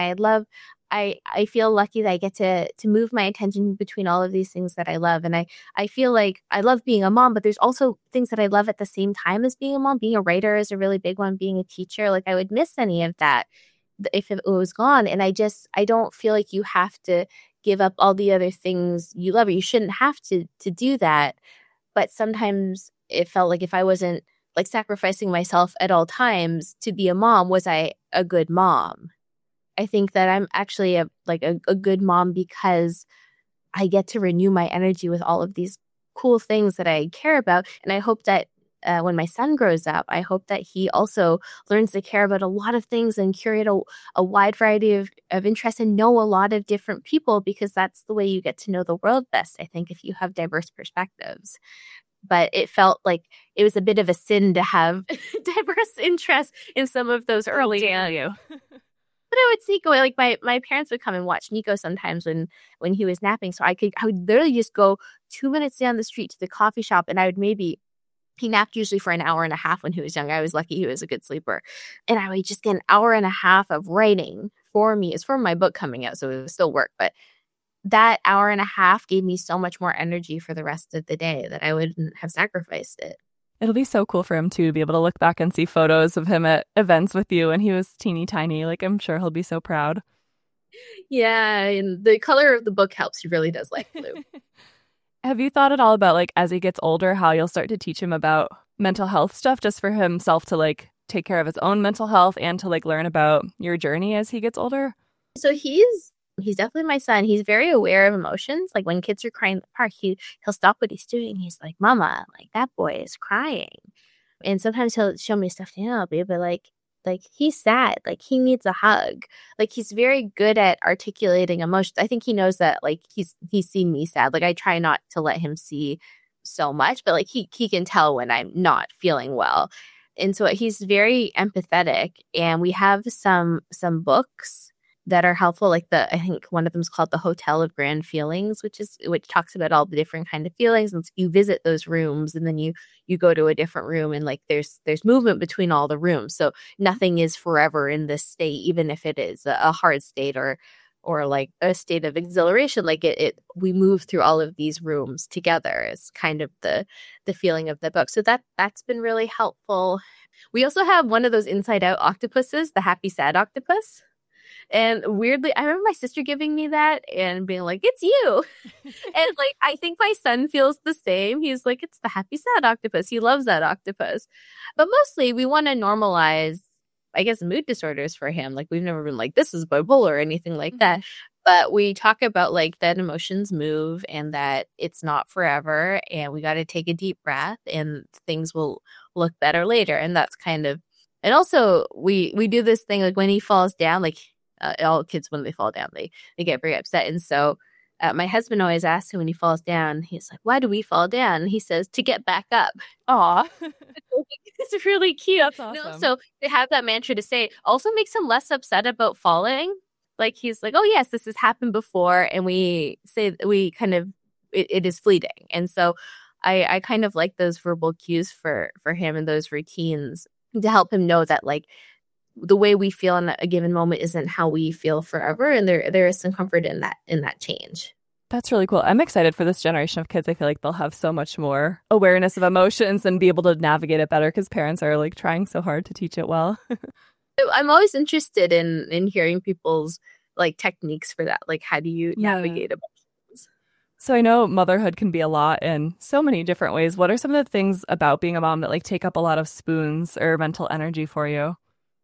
I feel lucky that I get to move my attention between all of these things that I love. And I feel like I love being a mom, but there's also things that I love at the same time as being a mom. Being a writer is a really big one. Being a teacher, like I would miss any of that if it was gone. And I don't feel like you have to give up all the other things you love, or you shouldn't have to do that. But sometimes it felt like if I wasn't like sacrificing myself at all times to be a mom, was I a good mom? I think that I'm actually a good mom because I get to renew my energy with all of these cool things that I care about. And I hope that when my son grows up, I hope that he also learns to care about a lot of things and curate a wide variety of interests and know a lot of different people, because that's the way you get to know the world best, I think, if you have diverse perspectives. But it felt like it was a bit of a sin to have diverse interests in some of those early days. But I would see like my parents would come and watch Nico sometimes when he was napping. So I would literally just go 2 minutes down the street to the coffee shop, and I would he napped usually for an hour and a half when he was young. I was lucky he was a good sleeper. And I would just get an hour and a half of writing for me. It's for my book coming out, so it was still work. But that hour and a half gave me so much more energy for the rest of the day that I wouldn't have sacrificed it. It'll be so cool for him, too, to be able to look back and see photos of him at events with you when he was teeny tiny. Like, I'm sure he'll be so proud. Yeah, and the color of the book helps. He really does like blue. Have you thought at all about, like, as he gets older, how you'll start to teach him about mental health stuff just for himself to, like, take care of his own mental health and to, like, learn about your journey as he gets older? So he's definitely my son. He's very aware of emotions. Like when kids are crying in the park, he'll stop what he's doing. He's like, Mama, like that boy is crying. And sometimes he'll show me stuff, I'll be like he's sad, like he needs a hug. Like he's very good at articulating emotions. I think he knows that like he's seen me sad. Like I try not to let him see so much, but like he can tell when I'm not feeling well. And so he's very empathetic, and we have some books that are helpful. Like I think one of them is called The Hotel of Grand Feelings, which talks about all the different kind of feelings. And so you visit those rooms, and then you go to a different room, and like there's movement between all the rooms. So nothing is forever in this state, even if it is a hard state or like a state of exhilaration. Like we move through all of these rooms together. It's kind of the feeling of the book. So that's been really helpful. We also have one of those inside out octopuses, the happy sad octopus. And weirdly, I remember my sister giving me that and being like, it's you. And like, I think my son feels the same. He's like, it's the happy sad octopus. He loves that octopus. But mostly we want to normalize, I guess, mood disorders for him. Like we've never been like, this is bipolar or anything like that. But we talk about like that emotions move and that it's not forever, and we got to take a deep breath and things will look better later. And that's kind of, and also we do this thing like when he falls down, like all kids, when they fall down, they get very upset. And so my husband always asks him when he falls down, he's like, why do we fall down? And he says, to get back up. Aw. It's really cute. That's awesome. So to have that mantra to say also makes him less upset about falling. Like he's like, oh yes, this has happened before. And we say we kind of, it is fleeting. And so I kind of like those verbal cues for him and those routines to help him know that like the way we feel in a given moment isn't how we feel forever. And there is some comfort in that change. That's really cool. I'm excited for this generation of kids. I feel like they'll have so much more awareness of emotions and be able to navigate it better because parents are like trying so hard to teach it well. I'm always interested in hearing people's like techniques for that. Like, how do you navigate emotions? So I know motherhood can be a lot in so many different ways. What are some of the things about being a mom that like take up a lot of spoons or mental energy for you?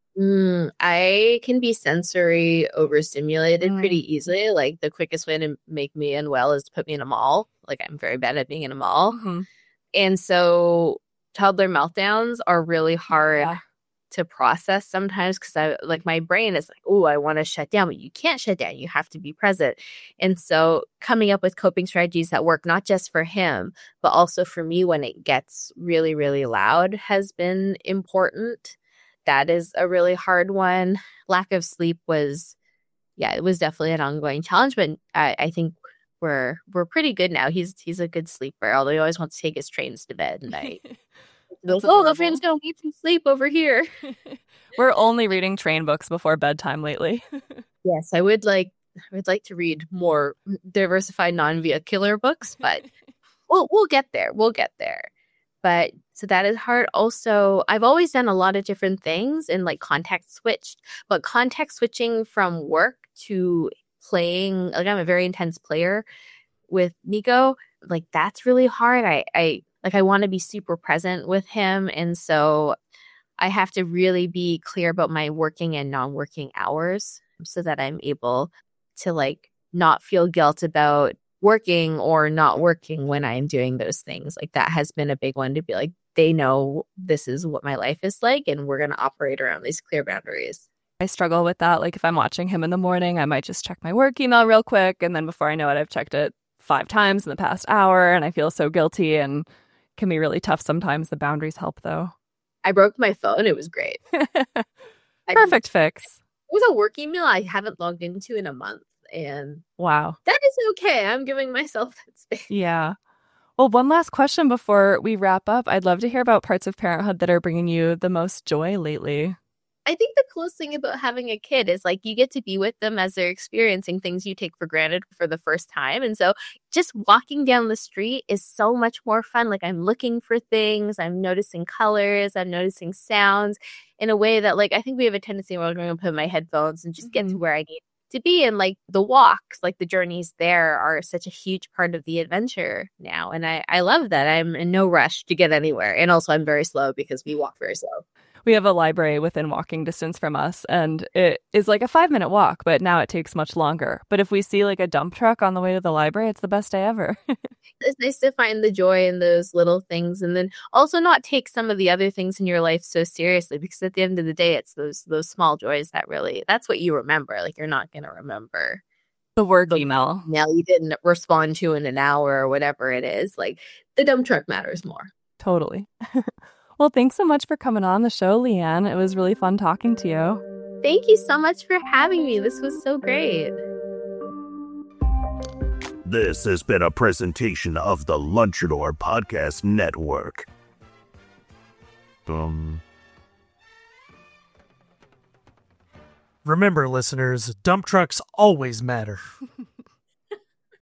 I can be sensory overstimulated pretty easily. Like the quickest way to make me unwell is to put me in a mall. Like I'm very bad at being in a mall. And so toddler meltdowns are really hard to process sometimes because I like my brain is like, oh, I want to shut down, but you can't shut down. You have to be present. And so coming up with coping strategies that work not just for him, but also for me when it gets really, really loud has been important. That is a really hard one. Lack of sleep was, it was definitely an ongoing challenge, but I think we're pretty good now. He's a good sleeper, although he always wants to take his trains to bed at night. The train's gonna need some sleep over here. We're only reading train books before bedtime lately. Yes, I would like to read more diversified non-vehicular books, but we'll get there. We'll get there. But so that is hard. Also, I've always done a lot of different things and like context switched, but context switching from work to playing, like I'm a very intense player with Nico, like that's really hard. I want to be super present with him. And so I have to really be clear about my working and non-working hours so that I'm able to like not feel guilt about working or not working when I'm doing those things. Like that has been a big one to be like, they know this is what my life is like and we're going to operate around these clear boundaries. I struggle with that. Like if I'm watching him in the morning, I might just check my work email real quick. And then before I know it, I've checked it 5 times in the past hour and I feel so guilty and can be really tough sometimes. The boundaries help though. I broke my phone. It was great. Perfect fix. It was a work email I haven't logged into in a month. And wow, that is okay. I'm giving myself that space. Yeah. Well, one last question before we wrap up. I'd love to hear about parts of parenthood that are bringing you the most joy lately. I think the coolest thing about having a kid is like you get to be with them as they're experiencing things you take for granted for the first time. And so just walking down the street is so much more fun. Like I'm looking for things, I'm noticing colors, I'm noticing sounds in a way that like I think we have a tendency where I'm going to put my headphones and just get to where I need to be. And like the walks, like the journeys there are such a huge part of the adventure now. And I love that. I'm in no rush to get anywhere. And also I'm very slow because we walk very slow. We have a library within walking distance from us, and it is like a 5-minute walk, but now it takes much longer. But if we see like a dump truck on the way to the library, it's the best day ever. It's nice to find the joy in those little things and then also not take some of the other things in your life so seriously, because at the end of the day, it's those small joys that really, that's what you remember. Like you're not going to remember the work email you didn't respond to in an hour or whatever it is. Like the dump truck matters more. Totally. Well, thanks so much for coming on the show, Leanne. It was really fun talking to you. Thank you so much for having me. This was so great. This has been a presentation of the Lunchador Podcast Network. Remember, listeners, dump trucks always matter.